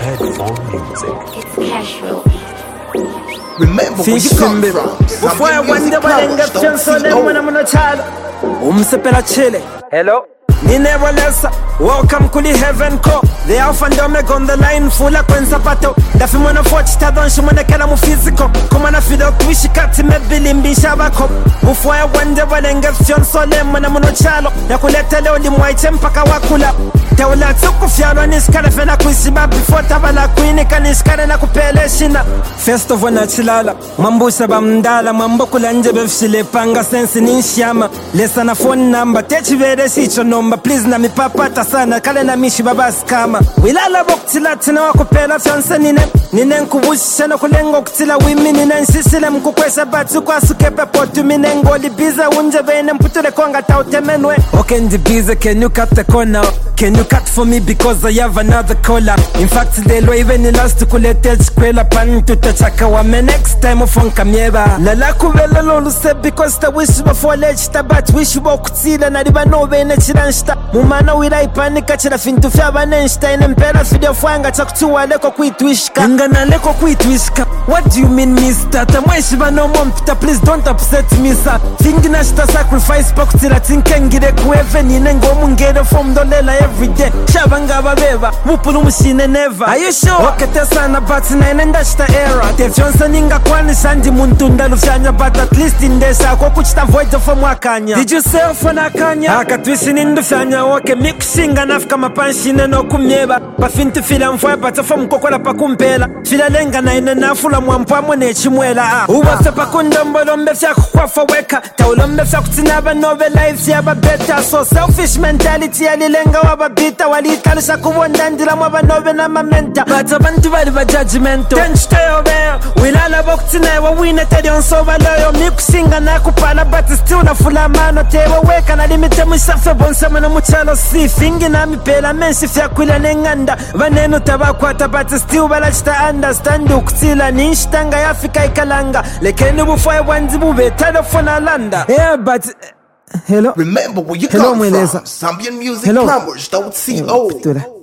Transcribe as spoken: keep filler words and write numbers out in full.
Headphone music. It's casual. Remember where you come from. Before I wonder what I get to so then when I'm on a child. Umsepela chile. Hello. Ninero lesa. Welcome to the heaven call. The Alpha and Omega on the line full of sapato. Dafi mwana forty tadon shimwana kala mu physical. Kuma na fido kuishi kati mebili mbisha bako. Before I wonder what I get to so then when I'm on a child. Ya kuleta leo li mwaiche mpaka wakula. Teula tuku fiaro niskare fena kuisiba. Before tabala kuinika niskare na kupele shina. First of all na chilala. Mambu saba mdala. Mambo kula nje befshile panga sensi ninshiyama. Lesa na phone number. Techi vede sicho number. Please na mipapata sana. Kale na mishi baba skama. Wilala boktila tina wakupela fianse nine. Nine nkubushisha na kulengo kutila wimi. Nine nshisile mkukwesa batu kwa sukepe potu. Mine ngoli biza unje vene mputule konga tautemenwe. Okay ndi biza, can you cut the corner? Can you cut for me because I have another caller? In fact the lo even last kulete chikwela pan tutachaka wame next time ufonka mieba. Lala kubela lolu se because ta wish before lech tabat wish bokutila na riba no vene chiranshta. Mumana wila ipanika chila fintu fya banenshta. Inempera video fwanga chakutuwa leko kuitwishka. Ngana leko kuitwishka. What do you mean mister? Tamweshi bano mompita, please don't upset me sir. Thinking ashta sacrifice pakutila tinkengire kueve. Nine ngomu ngere from dolela every day. Shabanga babeba mupulu mushine never. Are you sure? Wakete sana but nine ndashta era. Dave Johnson inga kwani sandi muntu ndalufyanya but at least indesha kwa kuchita void of mwakanya. Did you say ufana kanya? Akatwishi nindufyanya wake mixinga nafika mapanshine no kumyeba. Bafintu fila mfwa but of mkokola pakumpela. Fila lenga na ine nafula mwampa mwene chimwela. Uwa sepa kundombolo mbefya kukwafa weka. Taulo mbefya kutinaba nove lives ya babeta. So selfish mentality ya lilenga wababita. Walitalisha kuwondandila mwabanobe na mamenta. But abantu bali ba judgmental. Tenchtayo beyo wilala bokutina wa wine tedi onsoba loyo. Mikusinga na kupala but still na fula mano. Tewa weka na limite mwishafe bonsama na muchalo si. Fingi na mipela menshi fya kwila nenganda. Vanenu tabakwata but still balachita understand. Ukutila nishtanga ya Afrika ikalanga. Lekeni bufoye wanzi bube telefona landa. Yeah but hello. Remember where you Hello, come Mweleza. from. Zambian Music Hello. Plumbers, don't see old.